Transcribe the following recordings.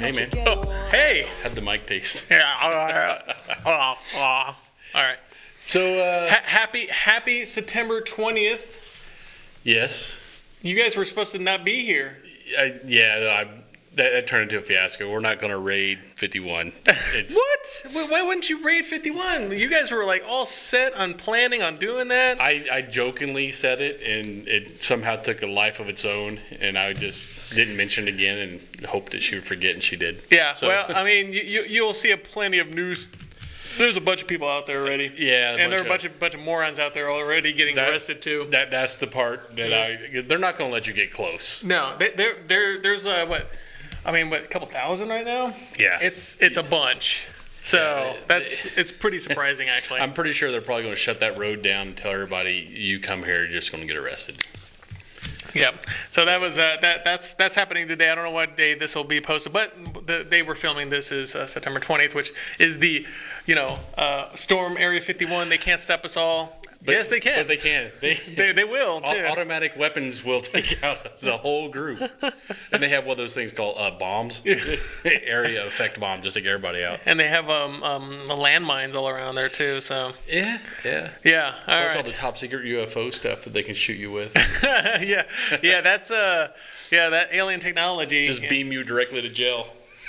Hey, man. Oh, hey. Had the mic taste. Yeah. All right. So, Happy September 20th. yes. You guys were supposed to not be here. That turned into a fiasco. We're not going to raid 51. It's What? Why wouldn't you raid 51? You guys were like all set on planning on doing that. I jokingly said it, and it somehow took a life of its own, and I just didn't mention it again and hoped that she would forget, and she did. Yeah, So, well, I mean, you'll see plenty of news. There's a bunch of people out there already. Yeah, and there are a bunch of morons out there already getting arrested too. That's the part that they're not going to let you get close. No, there's what? I mean, a couple thousand right now? Yeah. It's a bunch. So it's pretty surprising, actually. I'm pretty sure they're probably going to shut that road down and tell everybody, you come here, you're just going to get arrested. Yep. So that was that's happening today. I don't know what day this will be posted, but the day we're filming this is September 20th, which is the Storm Area 51. They can't stop us all. Yes, they can. But they can. They will too. Automatic weapons will take out the whole group, and they have one of those things called bombs, area effect bomb, just to take everybody out. And they have landmines all around there too. So yeah. Plus all the top secret UFO stuff that they can shoot you with. yeah. That's that alien technology. Just beam you directly to jail.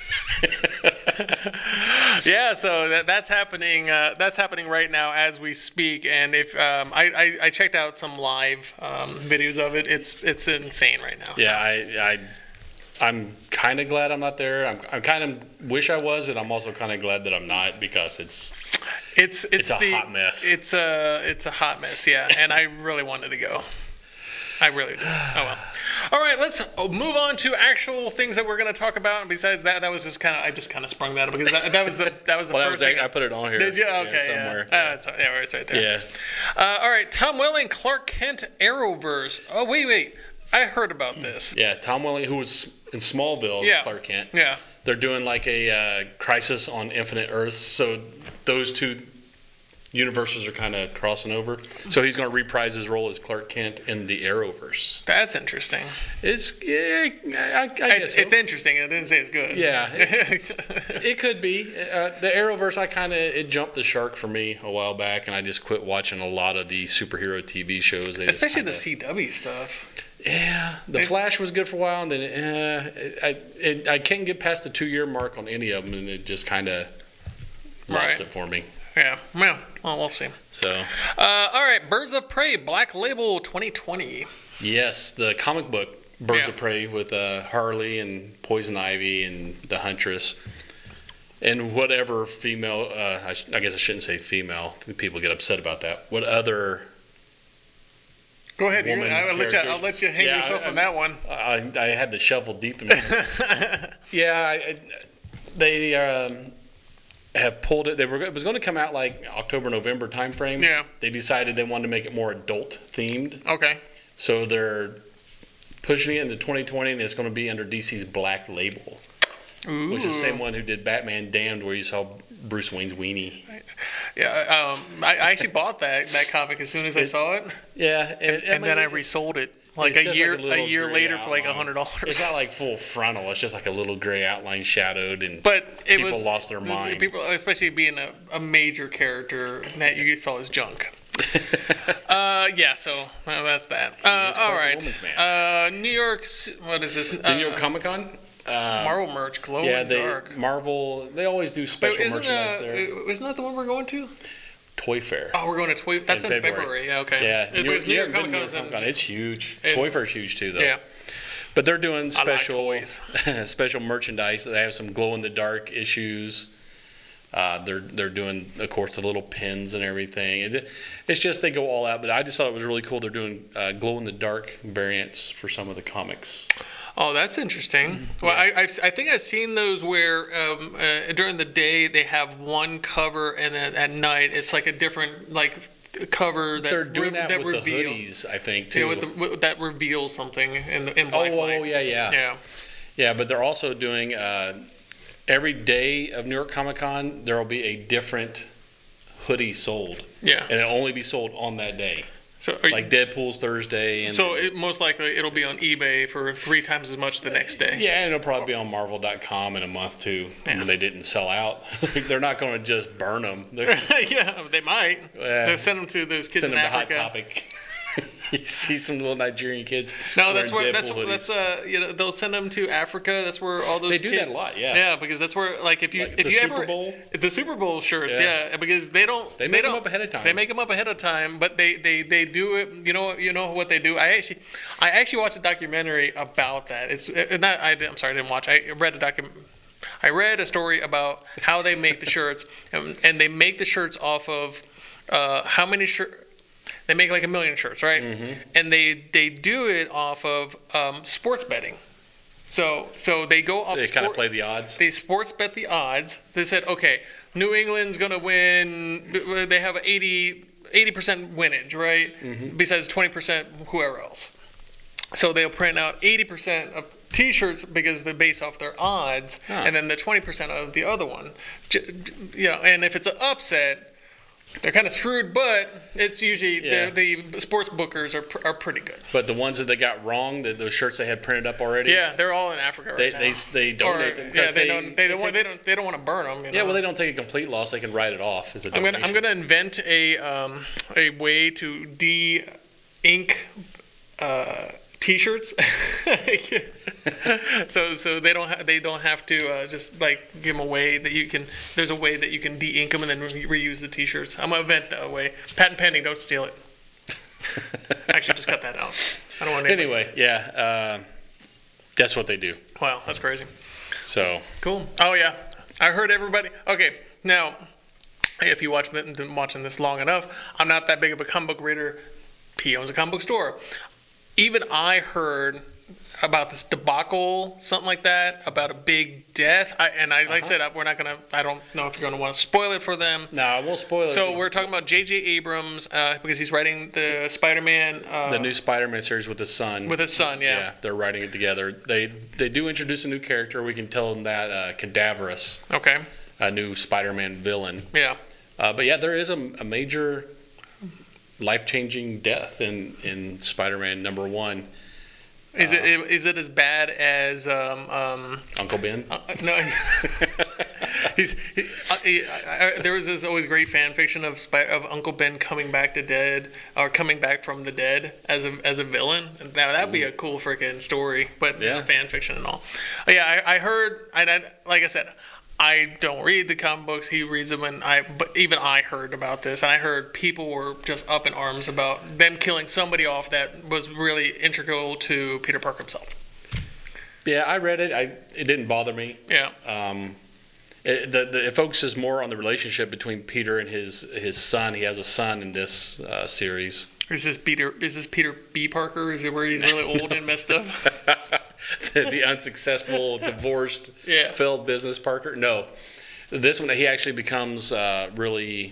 Yeah, so that's happening. That's happening right now as we speak. And if I checked out some live videos of it, it's insane right now. Yeah, I'm kind of glad I'm not there. I'm kind of wish I was, and I'm also kind of glad that I'm not, because it's a hot mess. It's a hot mess. Yeah, and I really wanted to go. I really do. Oh well. All right, let's move on to actual things that we're going to talk about. And besides that, that was just I just kind of sprung that up because that was the first thing. I put it on here. Did you? Okay, somewhere. Yeah. It's right there. Yeah. All right, Tom Welling, Clark Kent Arrowverse. Oh wait, I heard about this. Yeah, Tom Welling, who was in Smallville, as Clark Kent. Yeah. They're doing like a Crisis on Infinite Earths, so those two universes are kind of crossing over. So he's going to reprise his role as Clark Kent in the Arrowverse. That's interesting. I guess so. It's interesting. I didn't say it's good. Yeah, it could be. The Arrowverse, it jumped the shark for me a while back, and I just quit watching a lot of the superhero TV shows. Especially the CW stuff. Yeah, The Flash was good for a while, and then I can't get past the 2-year mark on any of them, and it just kind of lost it for me. Yeah, well, we'll see. So, all right, Birds of Prey, Black Label 2020. Yes, the comic book Birds of Prey with Harley and Poison Ivy and the Huntress and whatever female. I guess I shouldn't say female. People get upset about that. What other? Go ahead. I'll let you hang yourself on that one. I had the shovel deep in my they have pulled it. It was going to come out like October, November timeframe. Yeah. They decided they wanted to make it more adult themed. Okay. So they're pushing it into 2020, and it's going to be under DC's Black Label. Ooh. Which is the same one who did Batman Damned, where you saw Bruce Wayne's weenie. Yeah, I actually bought that comic as soon as I saw it. Yeah, and then I resold it a year later for like $100. It's not like full frontal. It's just like a little gray outline shadowed, and people lost their mind. People, especially being a major character that you saw as junk. So that's that. All right. New York's, what is this? The New York Comic Con? Marvel merch, glow in the dark. Marvel, they always do special merchandise there. Isn't that the one we're going to? Toy Fair. Oh, we're going to Toy Fair. That's in February. Yeah, okay. Yeah. New York Comic Con. It's huge. Toy Fair's huge too, though. Yeah. But they're doing special special merchandise. They have some glow in the dark issues. They're doing, of course, the little pins and everything. It's just they go all out. But I just thought it was really cool. They're doing glow in the dark variants for some of the comics. Oh, that's interesting. Well, I think I've seen those where during the day they have one cover, and then at night it's like a different cover that they're doing that with reveal, the hoodies, I think, too. Yeah, that reveals something in black light. Oh, yeah. Yeah, but they're also doing every day of New York Comic Con there will be a different hoodie sold. Yeah, and it'll only be sold on that day. So like Deadpool's Thursday. And so most likely it'll be on eBay for 3 times as much the next day. yeah, and it'll probably be on Marvel.com in a month too. Yeah. When they didn't sell out, they're not going to just burn them. Yeah, they might. They'll send them to those kids Send in them to Africa. Hot Topic. You see some little Nigerian kids. No, that's wearing where Deadpool that's hoodies. you know, they'll send them to Africa. That's where all those They do kids, that a lot, yeah. Yeah, because that's where if you Like the ever Super Bowl? the Super Bowl shirts, Yeah. yeah, because they don't They make them don't- up ahead of time. They make them up ahead of time, but they do it. You know what they do. I actually watched a documentary about that. I'm sorry, I didn't watch. I read a story about how they make the shirts, and they make the shirts off of how many shirts. They make like 1 million shirts, right? Mm-hmm. And they do it off of sports betting. So they go off. They kind of play the odds. They sports bet the odds. They said, okay, New England's gonna win. They have 80% winnage, right? Mm-hmm. Besides 20% whoever else. So they'll print out 80% of T-shirts because they're based off their odds, and then the 20% of the other one. You know, and if it's an upset, they're kind of screwed, but it's usually the sports bookers are pretty good. But the ones that they got wrong, those shirts they had printed up already. Yeah, they're all in Africa right now. They donate them. Yeah, they don't want to burn them. You know? Yeah, well, they don't take a complete loss. They can write it off as a donation. I'm gonna invent a way to de-ink T-shirts, so they don't have to just like give them away. That you can. There's a way that you can de-ink them and then reuse the T-shirts. I'm gonna invent that way. Patent pending. Don't steal it. Actually, just cut that out. I don't want. Anyway, yeah, that's what they do. Wow, that's crazy. So cool. Oh yeah, I heard everybody. Okay, now if you been watching this long enough, I'm not that big of a comic book reader. He owns a comic book store. Even I heard about this debacle, something like that, about a big death. Like I said, we're not gonna. I don't know if you're gonna want to spoil it for them. No, I won't spoil it. So we're talking about J.J. Abrams because he's writing the Spider-Man, the new Spider-Man series with his son. With his son, yeah. Yeah, they're writing it together. They do introduce a new character. We can tell them that Cadaverous. Okay. A new Spider-Man villain. Yeah. But yeah, there is a major life-changing death in Spider-Man #1. Is it as bad as Uncle Ben? No. There was this always great fan fiction of Uncle Ben coming back from the dead as a villain. Now that'd be a cool freaking story, but fan fiction and all. Yeah, I heard. Like I said, I don't read the comic books. He reads them, but even I heard about this, and I heard people were just up in arms about them killing somebody off that was really integral to Peter Parker himself. Yeah, I read it. It didn't bother me. Yeah. It focuses more on the relationship between Peter and his son. He has a son in this series. Is this Peter B. Parker? Is it where he's really old and messed up? The unsuccessful, divorced, failed business Parker? No. This one, he actually becomes really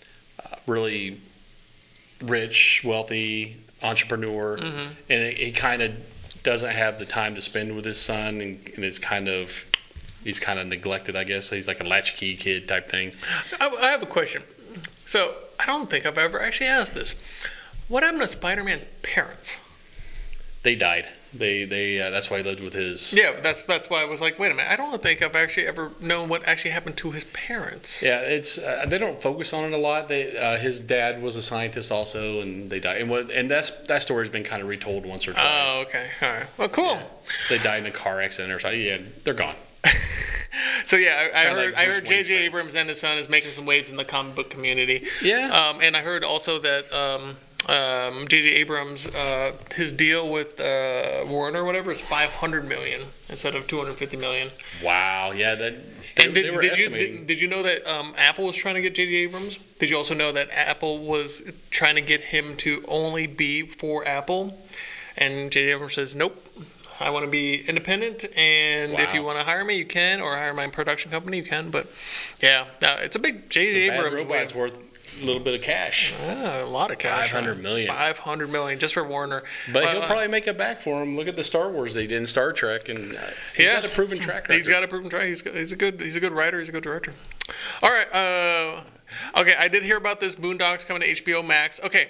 rich, wealthy entrepreneur, and he kind of doesn't have the time to spend with his son, and he's kind of neglected, I guess. He's like a latchkey kid type thing. I have a question. So I don't think I've ever actually asked this. What happened to Spider-Man's parents? They died. They that's why he lived with his. Yeah, that's why I was like, wait a minute. I don't think I've actually ever known what actually happened to his parents. Yeah, it's they don't focus on it a lot. His dad was a scientist also, and they died. And that story's been kind of retold once or twice. Oh, okay, all right. Well, cool. Yeah. They died in a car accident or something. Yeah, they're gone. So yeah, I heard like J.J. Abrams and his son is making some waves in the comic book community. Yeah. And I heard also that J.J. Abrams, his deal with Warner or whatever is $500 million instead of $250 million. Wow. Yeah. Did you know that Apple was trying to get J.J. Abrams? Did you also know that Apple was trying to get him to only be for Apple? And J.J. Abrams says, nope. I want to be independent, and if you want to hire me, you can, or hire my production company, you can. But yeah, it's a big J.J. Abrams. Robot's worth a little bit of cash. A lot of cash. $500 million. $500 million just for Warner. But he'll probably make it back for him. Look at the Star Wars they did in Star Trek, and he's got a proven track record. He's got a proven track. He's a good writer. He's a good director. All right. Okay, I did hear about this Boondocks coming to HBO Max. Okay.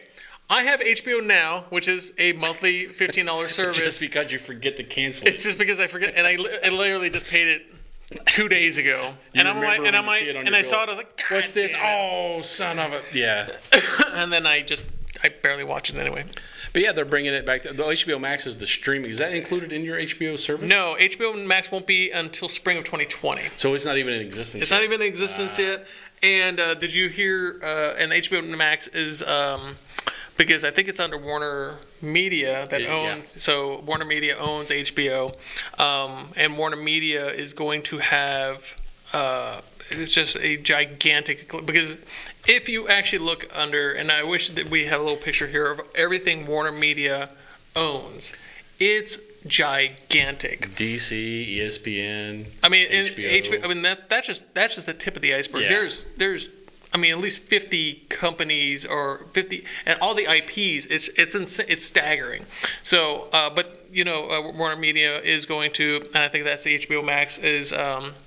I have HBO Now, which is a monthly $15 service. Just because you forget to cancel it. It's just because I forget, and I literally just paid it 2 days ago, and I'm like, and I saw it, I was like, God, what's this? damn it. Oh, son of a yeah. And then I barely watch it anyway. But yeah, they're bringing it back. The HBO Max is the streaming. Is that included in your HBO service? No, HBO Max won't be until spring of 2020. So it's not even in existence. It's not even in existence yet. And did you hear? And HBO Max is because I think it's under Warner Media that owns. Yeah. So Warner Media owns HBO, and Warner Media is going to have. It's just a gigantic, because if you actually look under, and I wish that we had a little picture here of everything Warner Media owns, it's gigantic. DC, ESPN. I mean, HBO. I mean that's just the tip of the iceberg. Yeah. There's I mean, at least 50 companies or 50, and all the IPs. It's staggering. So, but Warner Media is going to, and I think that's the HBO Max is.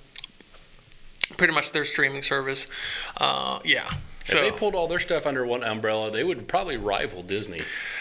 Pretty much their streaming service. Yeah. So if they pulled all their stuff under one umbrella, they would probably rival Disney.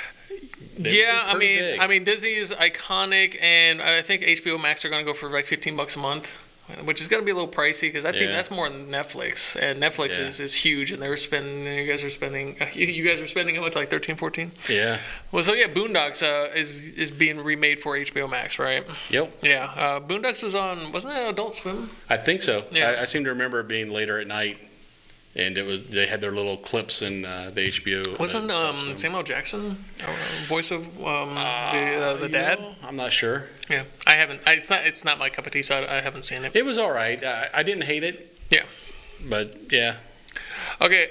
I mean, Disney is iconic, and I think HBO Max are going to go for like $15 a month, which is going to be a little pricey because that's more than Netflix, and Netflix is huge, and they're spending. You guys are spending how much, like 13, 14? Yeah. Well, so yeah, Boondocks is being remade for HBO Max, right? Yep. Yeah. Boondocks wasn't that Adult Swim? I think so. Yeah. I seem to remember it being later at night, and they had their little clips in the HBO. Wasn't Samuel Jackson voice of the dad? I'm not sure. Yeah, I haven't. It's not my cup of tea, so I haven't seen it. It was all right. I didn't hate it. Yeah. But yeah. Okay.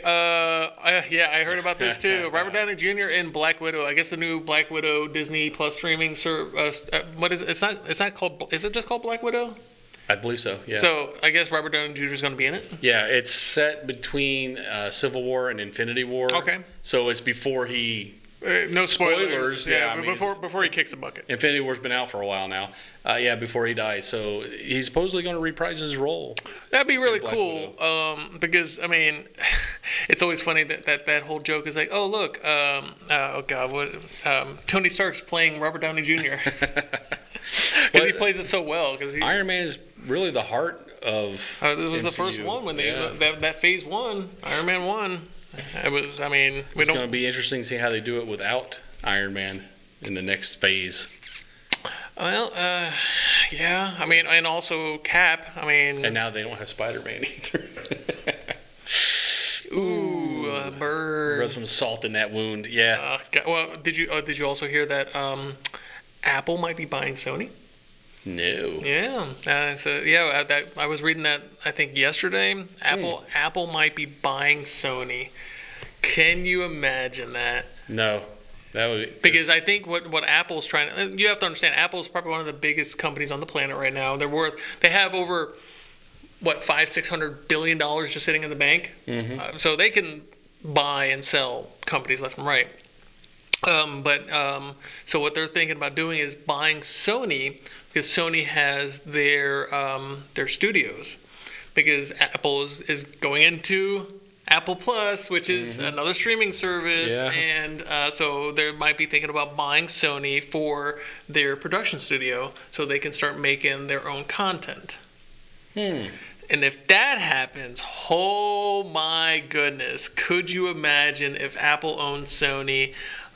I heard about this too. Robert Downey Jr. and Black Widow. I guess the new Black Widow Disney Plus streaming. What is it? It's not called. Is it just called Black Widow? I believe so, yeah. So, I guess Robert Downey Jr. is going to be in it? Yeah, it's set between Civil War and Infinity War. Okay. So, it's before he... no spoilers. Yeah, I mean, before he kicks the bucket. Infinity War's been out for a while now. Before he dies. So, he's supposedly going to reprise his role. That'd be really cool. Because, I mean, it's always funny that whole joke is like, oh, look, Tony Stark's playing Robert Downey Jr. Because he plays it so well. Iron Man is really the heart of it was MCU. The first one when that Phase 1, Iron Man 1. It was, I mean... It's going to be interesting to see how they do it without Iron Man in the next phase. Well, yeah. I mean, and also Cap. I mean... And now they don't have Spider-Man either. Ooh, bird. Rub some salt in that wound. Yeah. Well, did you also hear that Apple might be buying Sony? No. Yeah. I was reading that, I think, yesterday. Apple might be buying Sony. Can you imagine that? No. That would because I think what Apple's trying to... You have to understand, Apple's probably one of the biggest companies on the planet right now. They have over, $500-600 billion just sitting in the bank? Mm-hmm. So they can buy and sell companies left and right. So what they're thinking about doing is buying Sony, because Sony has their studios, because Apple is going into Apple Plus, which is another streaming service, and so they might be thinking about buying Sony for their production studio so they can start making their own content. And if that happens, oh my goodness, could you imagine if Apple owned Sony?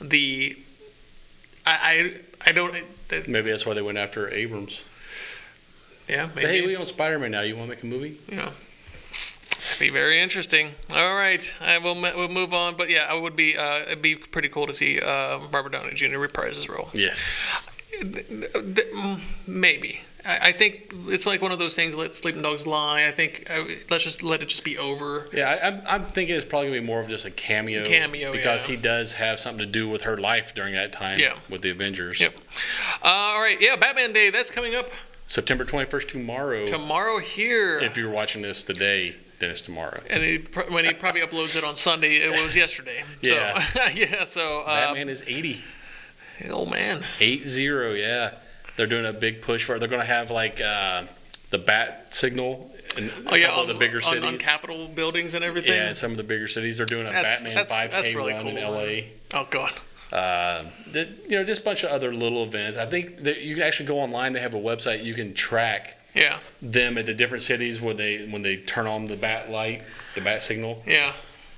I don't. Maybe that's why they went after Abrams. Yeah. Maybe. Say, hey, we own Spider-Man now. You want to make a movie? Yeah. Be very interesting. All right, we'll move on. But yeah, it'd be pretty cool to see Robert Downey Jr. reprise his role. Yes. Maybe. I think it's like one of those things. Let sleeping dogs lie. I think let's just let it just be over. Yeah, I'm thinking it's probably gonna be more of just a cameo. Because he does have something to do with her life during that time. With the Avengers. Yep. All right. Yeah, Batman Day. That's coming up. September 21st, tomorrow. Tomorrow here. If you're watching this today, then it's tomorrow. And when he probably uploads it on Sunday, it was yesterday. Yeah. So, yeah. So Batman is 80. Oh man. 80. Yeah. They're doing a big push for it. They're going to have the bat signal in Oh yeah, of the bigger cities. on Capitol buildings and everything. Yeah, some of the bigger cities. They're doing a Batman 5K really run cool, in LA. Oh god. Just a bunch of other little events. I think that you can actually go online. They have a website you can track Yeah. them at the different cities when they turn on the bat light, the bat signal. Yeah.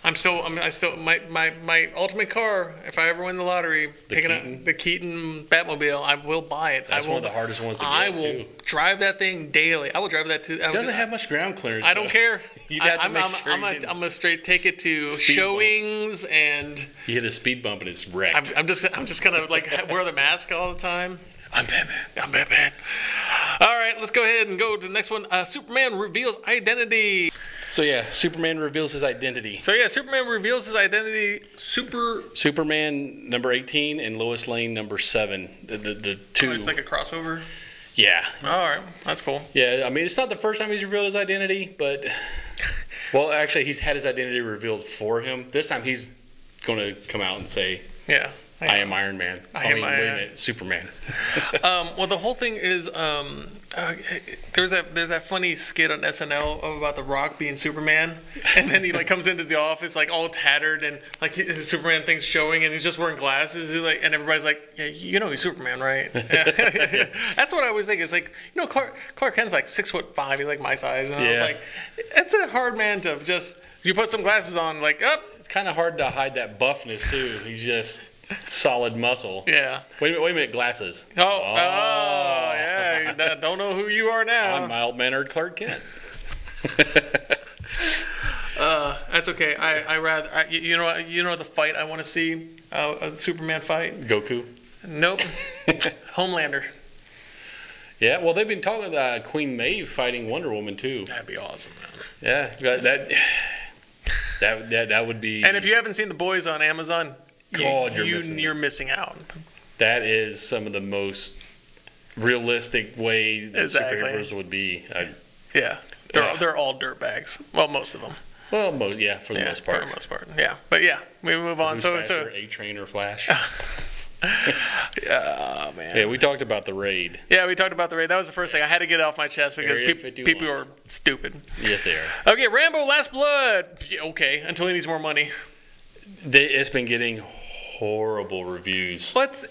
My ultimate car, if I ever win the lottery, picking up the Keaton Batmobile, I will buy it. That's one of the hardest ones to get, I will too. drive that thing daily. I will drive that too. It doesn't have much ground clearance. I don't care. You'd have to make sure I'm gonna straight take it to showings and you hit a speed bump and it's wrecked. I'm just gonna like wear the mask all the time. I'm Batman. I'm Batman. All right, let's go ahead and go to the next one. Superman reveals identity. So yeah, Superman reveals his identity. Superman reveals his identity. Superman number 18 and Lois Lane number 7. The two. Oh, it's like a crossover. Yeah. All right, that's cool. Yeah, I mean it's not the first time he's revealed his identity, but well, actually he's had his identity revealed for him. This time he's going to come out and say, "Yeah, I am Iron Man." Wait a minute, Superman. Well, the whole thing is there's that funny skit on SNL about The Rock being Superman, and then he like comes into the office like all tattered and like his Superman thing's showing, and he's just wearing glasses. He's like, and everybody's like, "Yeah, you know he's Superman, right?" Yeah. That's what I always think. It's like, Clark Kent's like 6'5", he's like my size, and I was like, it's a hard man to just. You put some glasses on, like, It's kind of hard to hide that buffness too. He's just solid muscle. Yeah. Wait a minute, glasses. Oh, yeah. Don't know who you are now. I'm mild-mannered Clark Kent. That's okay. I rather you know the fight I want to see, a Superman fight. Goku. Nope. Homelander. Yeah, well, they've been talking about Queen Maeve fighting Wonder Woman too. That'd be awesome, man. Yeah, that would be. And if you haven't seen The Boys on Amazon, you're missing out. That is some of the most realistic way that superheroes would be. They're all dirtbags. Well, most of them. Well, for the most part. For the most part, yeah. But yeah, we move on. Who's faster, A-Train or Flash? Oh man. Yeah, we talked about the raid. Yeah, we talked about the raid. That was the first thing I had to get it off my chest because people are stupid. Yes, they are. Okay, Rambo: Last Blood. Yeah, okay, until he needs more money. It's been getting horrible reviews. Look.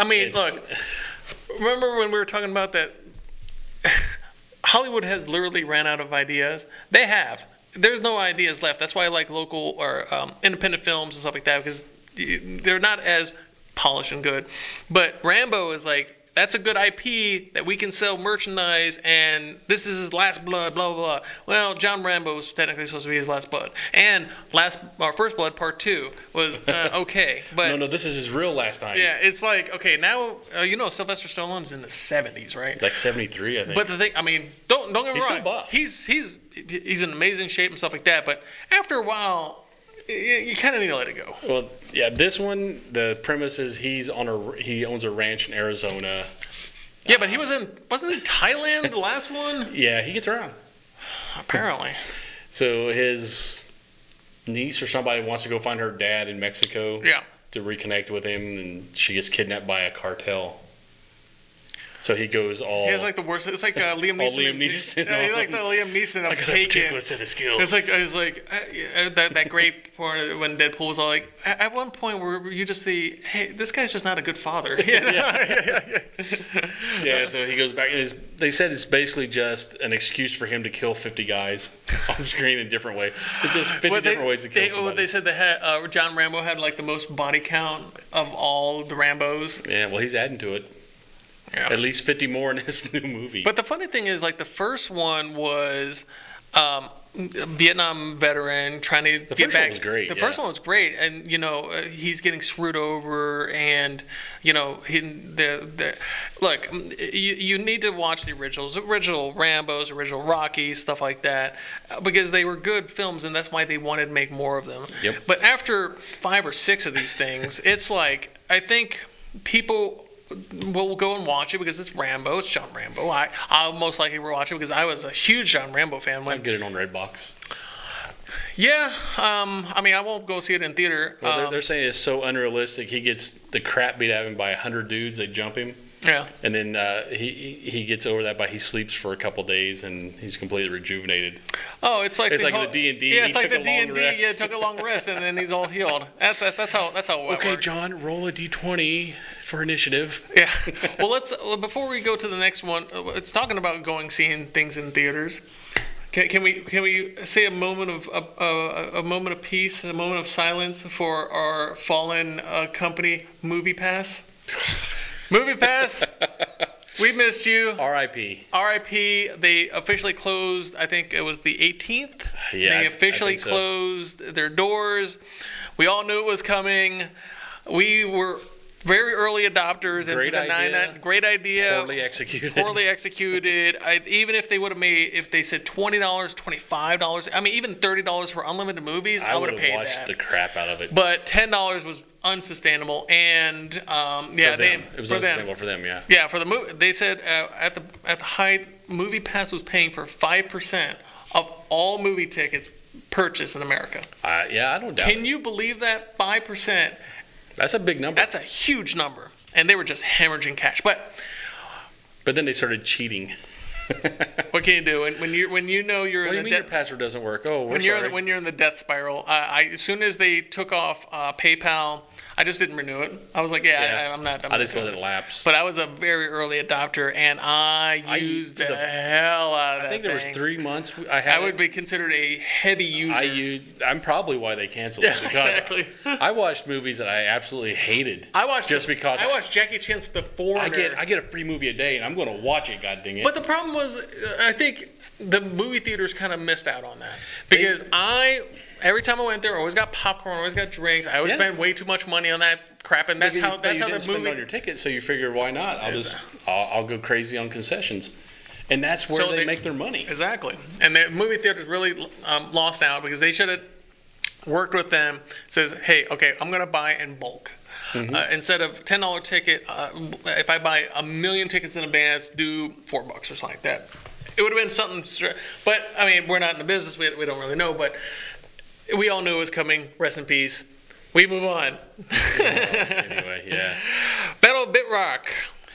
Remember when we were talking about that? Hollywood has literally ran out of ideas. They have. There's no ideas left. That's why I like local or independent films and stuff like that because they're not as polished and good. But Rambo is like, that's a good IP that we can sell merchandise, and this is his last blood, blah, blah, blah. Well, John Rambo was technically supposed to be his last blood. And First Blood Part 2 was okay. But No, this is his real last time. Yeah, it's like, okay, now, Sylvester Stallone's in the 70s, right? Like 73, I think. But the thing, I mean, don't get me wrong. He's still buff. He's in amazing shape and stuff like that, but after a while, you kind of need to let it go. Well, yeah, this one, the premise is he owns a ranch in Arizona. Yeah, but wasn't he Thailand the last one? Yeah, he gets around. Apparently. So his niece or somebody wants to go find her dad in Mexico. Yeah. To reconnect with him, and she gets kidnapped by a cartel. So he goes all. He has like the worst. It's like Liam Neeson. Liam Neeson. Yeah, he's like the Liam Neeson of I got a Taken. particular set of skills. It's like that great part when Deadpool was all like, at one point where you just see, hey, this guy's just not a good father. Yeah. So he goes back, and they said it's basically just an excuse for him to kill 50 guys on screen in a different way. It's just 50 different ways to kill somebody. They said that John Rambo had like the most body count of all the Rambos. Yeah, well, he's adding to it. Yeah. At least 50 more in this new movie. But the funny thing is, like, the first one was Vietnam veteran trying to get back. The first one was great. The first one was great, and he's getting screwed over, and look, you need to watch the original Rambos, original Rocky, stuff like that, because they were good films, and that's why they wanted to make more of them. Yep. But after 5 or 6 of these things, it's like I think people. We'll go and watch it because it's Rambo. It's John Rambo. I'll most likely watch it because I was a huge John Rambo fan. I'll get it on Redbox. Yeah. I mean, I won't go see it in theater. Well, they're saying it's so unrealistic. He gets the crap beat out of him by 100 dudes. They jump him. Yeah. And then he gets over that by he sleeps for a couple days and he's completely rejuvenated. Oh, it's like the D&D. Yeah, it's like the D&D. D&D. Yeah, took a long rest and then he's all healed. That's how it Okay, works. John, roll a D20 for initiative. Yeah. Well, before we go to the next one, it's talking about seeing things in theaters. Can we say a moment of peace, a moment of silence for our fallen company, MoviePass? MoviePass, we missed you. R.I.P. R.I.P. They officially closed. I think it was the 18th. Yeah, They officially I think so. closed their doors. We all knew it was coming. We were very early adopters into the idea. Great idea. Poorly executed. Poorly executed. Even if they would have if they said $20, $25, I mean, even $30 for unlimited movies, I would have paid watched that. the crap out of it. But $10 was unsustainable, and It was unsustainable for them, yeah. Yeah, for the movie, they said at the height, MoviePass was paying for 5% of all movie tickets purchased in America. Yeah, I don't doubt Can it. you believe that 5%? That's a big number. That's a huge number, and they were just hemorrhaging cash. But then they started cheating. what can you do when you know you're What do in you the mean your password doesn't work? Oh, we're when sorry. you're in the death spiral? As soon as they took off PayPal, I just didn't renew it. I was like, I'm not. I just let it lapse. But I was a very early adopter, and I used the hell out of that. I think there was thing. 3 months. I would be considered a heavy user. I'm probably why they canceled it. Yeah, Because exactly. I watched movies that I absolutely hated. I watched Jackie Chan's The Foreigner. I get a free movie a day, and I'm going to watch it. God dang it! But the problem was, I think the movie theaters kind of missed out on that because every time I went there, I always got popcorn, always got drinks. I always spend way too much money on that crap, and that's how the spend movie on your ticket. So you figure, why not? I'll go crazy on concessions, and that's where they make their money. Exactly. And the movie theaters really lost out because they should have worked with them. Says, hey, okay, I'm going to buy in bulk. Mm-hmm. Instead of $10 ticket, if I buy 1 million tickets in advance, do $4 or something like that. It would have been something. But I mean, we're not in the business. We don't really know. But we all knew it was coming. Rest in peace. We move on. Anyway, yeah. Battle of Bit Rock.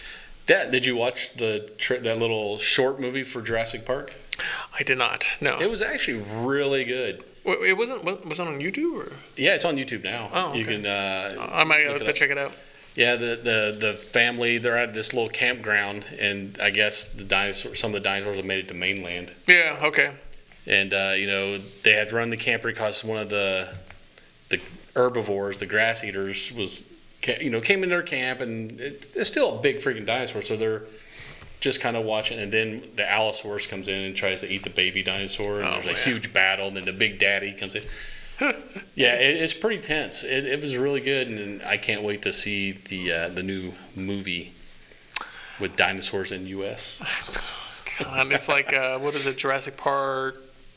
Did you watch that little short movie for Jurassic Park? I did not. No. It was actually really good. It wasn't. Was it on YouTube or? Yeah, it's on YouTube now. Oh, okay. You can. I might have to check it out. Yeah, the family, they're at this little campground, and I guess some of the dinosaurs have made it to mainland. Yeah. Okay. And they had to run the camper because one of the herbivores, the grass eaters, came in their camp, and it's still a big freaking dinosaur, so they're just kind of watching. And then the Allosaurus comes in and tries to eat the baby dinosaur, and there's a huge battle, and then the Big Daddy comes in. Yeah, it's pretty tense. It was really good, and I can't wait to see the new movie with dinosaurs in U.S. God, it's like what is it, Jurassic Park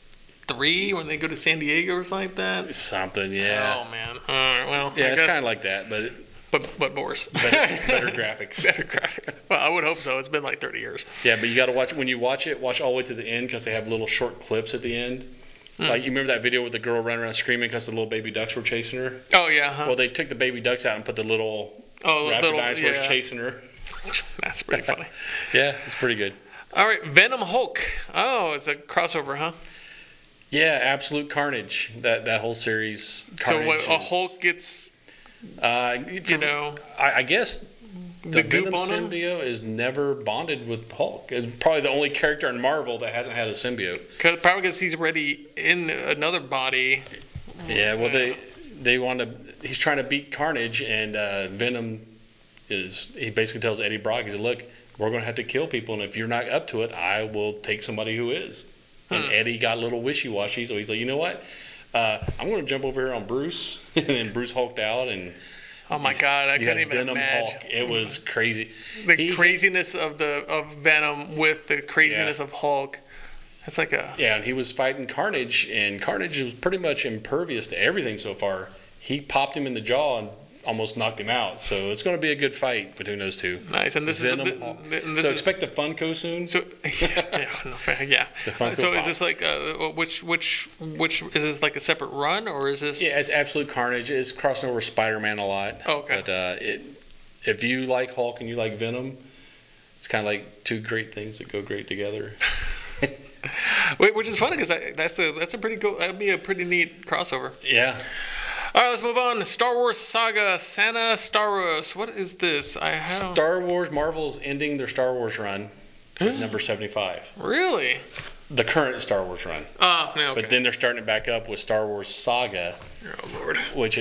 3 when they go to San Diego or something like that? Something, yeah. Oh man. All right, well, yeah, it's kind of like that, but worse. Better graphics. Better graphics. Well, I would hope so. It's been like 30 years. Yeah, but you got to watch when you watch it. Watch all the way to the end because they have little short clips at the end. Like, you remember that video with the girl running around screaming because the little baby ducks were chasing her? Oh, yeah. Huh? Well, they took the baby ducks out and put the little raptor dinosaurs chasing her. That's pretty funny. Yeah, it's pretty good. All right, Venom Hulk. Oh, it's a crossover, huh? Yeah, Absolute Carnage. That whole series. Carnage so a Hulk gets, I guess the Venom symbiote is never bonded with Hulk. It's probably the only character in Marvel that hasn't had a symbiote. Probably because he's already in another body. Yeah, well, they want to. He's trying to beat Carnage, and Venom he basically tells Eddie Brock, he said, "Look, we're going to have to kill people, and if you're not up to it, I will take somebody who is." And Eddie got a little wishy-washy, so he's like, "You know what? I'm going to jump over here on Bruce," and then Bruce hulked out, and oh my God, I couldn't even Venom imagine. Hulk. It was crazy. The craziness of Venom with the craziness of Hulk. It's like and he was fighting Carnage, and Carnage was pretty much impervious to everything so far. He popped him in the jaw and almost knocked him out. So it's going to be a good fight between those two. Nice, and this Venom is Hulk. So expect the Funko soon. So yeah. The Funko so Pop. is this like which is this like a separate run or is this? Yeah, it's Absolute Carnage. It's crossing over Spider-Man a lot. Oh, okay. But if you like Hulk and you like Venom, It's kind of like two great things that go great together. Which is funny because that's a pretty cool. That'd be a pretty neat crossover. Yeah. All right, let's move on. Star Wars Saga Sana Starros. What is this? Star Wars. Marvel's ending their Star Wars run with number 75. Really? The current Star Wars run. Oh, no. Okay. But then they're starting it back up with Star Wars Saga. Oh Lord.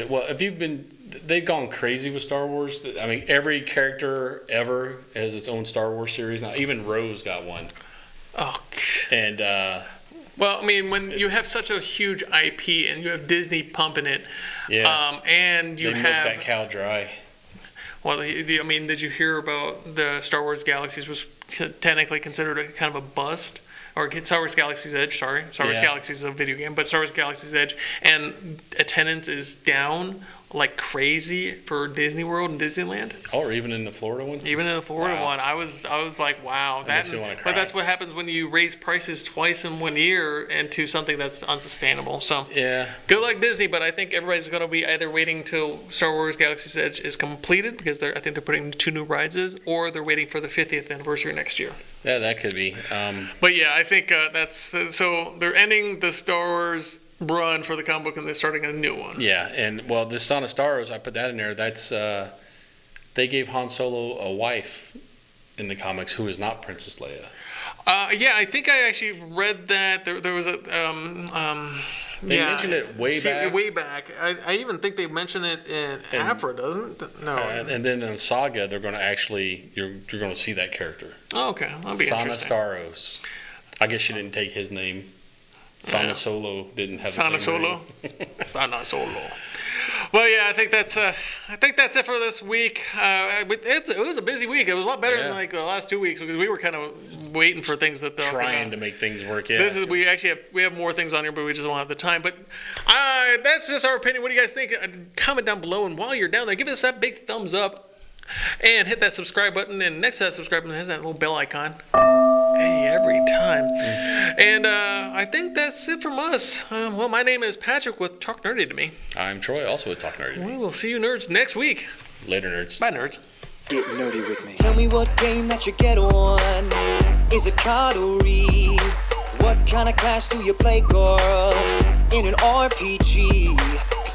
They've gone crazy with Star Wars. I mean, every character ever has its own Star Wars series. Now, even Rose got one. Oh. And well, I mean, when you have such a huge IP and you have Disney pumping it, and you they have milk that cow dry. Well, I mean, did you hear about the Star Wars Galaxies was technically considered a kind of a bust? Or Star Wars Galaxy's Edge, sorry. Star Wars Galaxy's a video game, but Star Wars Galaxy's Edge. And attendance is down like crazy for Disney World and Disneyland. Oh, or even in the Florida one? Even in the Florida one. I was like, wow. That makes me wanna cry. But that's what happens when you raise prices twice in 1 year into something that's unsustainable. So yeah. Good luck, Disney, but I think everybody's going to be either waiting till Star Wars Galaxy's Edge is completed, because I think they're putting 2 new rides, or they're waiting for the 50th anniversary next year. Yeah, that could be. But yeah, I think that's so they're ending the Star Wars run for the comic book and they're starting a new one. Yeah, and well, the Son of Staros, I put that in there. That's they gave Han Solo a wife in the comics who is not Princess Leia. Yeah, I think I actually read that there was a. They mentioned it way back. Way back. I even think they mention it in Afra, doesn't it? No. And then in Saga, they're going to actually you're going to see that character. Oh, okay, that'll be Sana interesting. Staros. I guess she didn't take his name. Sana Solo didn't have Sana the same Solo. name. Sana Solo. Well, yeah, I think that's it for this week. It was a busy week. It was a lot better than like the last 2 weeks, because we were kind of waiting for things that trying to make things work. Yeah, we actually have more things on here, but we just don't have the time. But that's just our opinion. What do you guys think? Comment down below, and while you're down there, give us that big thumbs up and hit that subscribe button. And next to that subscribe button has that little bell icon. Hey, every time. And I think that's it from us. Well, my name is Patrick with Talk Nerdy to Me. I'm Troy, also with Talk Nerdy to Me. We will see you nerds next week. Later, nerds. Bye, nerds. Get nerdy with me. Tell me what game that you get on. Is it card or read? What kind of class do you play, girl? In an RPG.